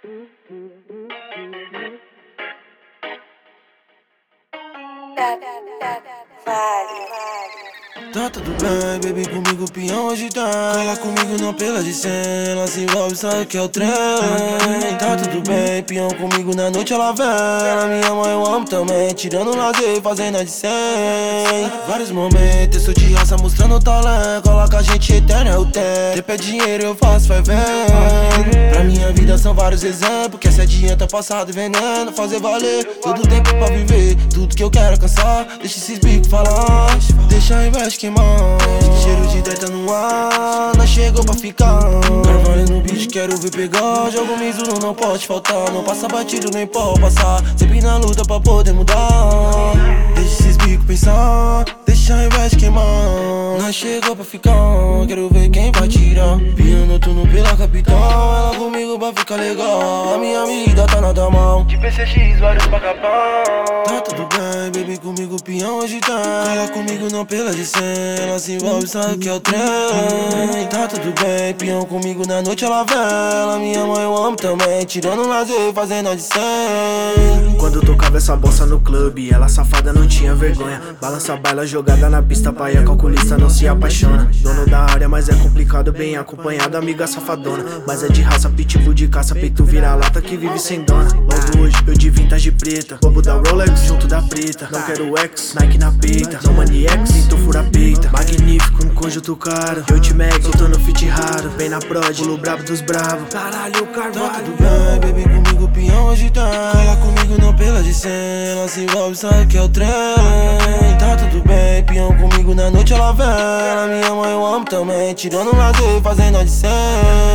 Tá tudo bem, baby, comigo peão hoje tá. Cola comigo não pela de 100, ela se envolve, sabe que é o trem. Tá tudo bem, peão comigo na noite ela vem. Ela minha mãe eu amo também, tirando lazer, fazendo a de 100. Vários momentos, eu sou de raça mostrando o talento. Coloca a gente eterna, eu tenho. Tempo é dinheiro, eu faço, vai vendo. Pra minha vida são vários exemplos, que essa adianta passado veneno. Fazer valer, todo tempo pra viver. Tudo que eu quero alcançar, deixa esses bicos falar. Deixa a inveja queimar, cheiro de treta no ar, nós chegou pra ficar. Carvalho no beat, quero ver pegar. Jogo Mizuno, não pode faltar. Não passa batido, nem pode passar. Sempre na luta pra poder mudar. Deixa esses bicos pensar, deixa a inveja queimar. Nós chegou pra ficar, quero ver quem vai tirar. Piano tudo pela capital, ela comigo pra ficar legal. A minha vida tá nada mal, de PCX vários pra capar. Tá tudo bem, baby, comigo peão hoje tá. Cola comigo não pela de 100, ela se envolve, sabe que é o trem. Tá tudo bem, peão comigo na noite ela vem. Ela minha mãe eu amo também, tirando lazer, fazendo a de 100. Quando tocava essa bossa no clube, ela safada não tinha vergonha. Balança baila jogada na pista, pai é calculista, não se apaixona. Dono da área, mas é complicado, bem acompanhado, amiga safadona. Mas é de raça, pitbull de caça, peito vira-lata que vive sem dona. Logo hoje, eu de vintage preta, bobo da Rolex junto da preta. Não quero X, Nike na peita, não maniex, então fura peita. Magnífico, um conjunto caro, eu te mag, soltando fit raro. Vem na prod, pulo brabo dos bravos. Caralho, Carvalho. Tá tudo bem, baby, comigo peão hoje tá. Cola comigo não pela de 100, ela se envolve, sabe que é o trem. Tá tudo bem, peão comigo na noite ela vem. Ela minha mãe eu amo também, tirando lazer, fazendo a de 100.